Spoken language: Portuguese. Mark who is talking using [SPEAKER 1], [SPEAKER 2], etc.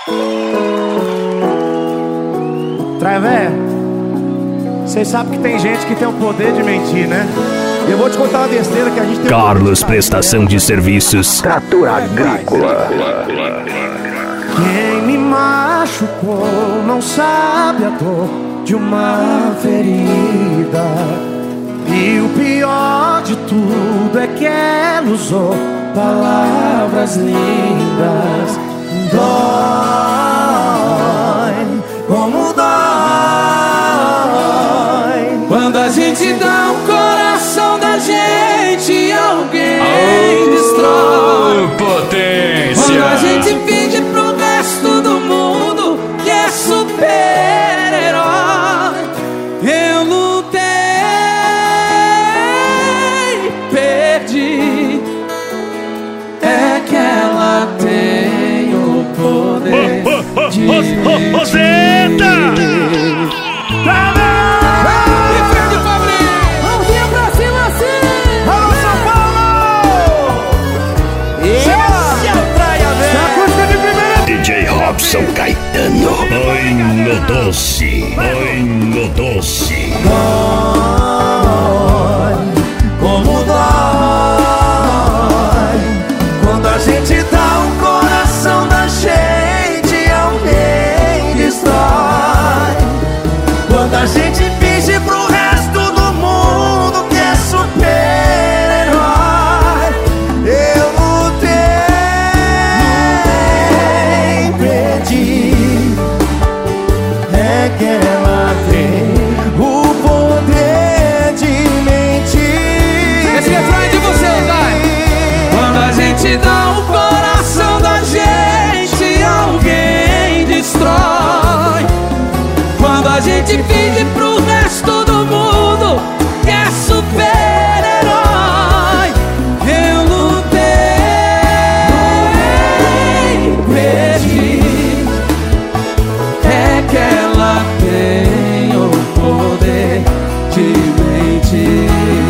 [SPEAKER 1] Travé, vocês sabem que tem gente que tem o poder de mentir, né? Eu vou te contar uma besteira que a gente tem.
[SPEAKER 2] Carlos Prestação de Serviços.
[SPEAKER 3] Trator Agrícola.
[SPEAKER 1] Quem me machucou não sabe a dor de uma ferida. E o pior de tudo é que ela usou palavras lindas. Dói, como dói quando a gente dá o coração da gente e alguém destrói.
[SPEAKER 2] Potência.
[SPEAKER 1] Quando a gente finge pro resto do mundo que é super-herói. Eu lutei, perdi. É que ela tem o poder de mentir.
[SPEAKER 2] Robson Caetano. Oi no doce, oi no doce.
[SPEAKER 1] Dói, como dói quando a gente dá o coração da gente e alguém destrói. Quando a gente finge pro resto do mundo que é super-herói. Eu é que ela tem o poder de mentir. Esse refrão é de você, vai! Quando a gente dá o coração da gente, alguém destrói. Quando a gente finge pro resto do mundo que é super-herói. Eu lutei, perdi. É que ela tem o poder de mentir.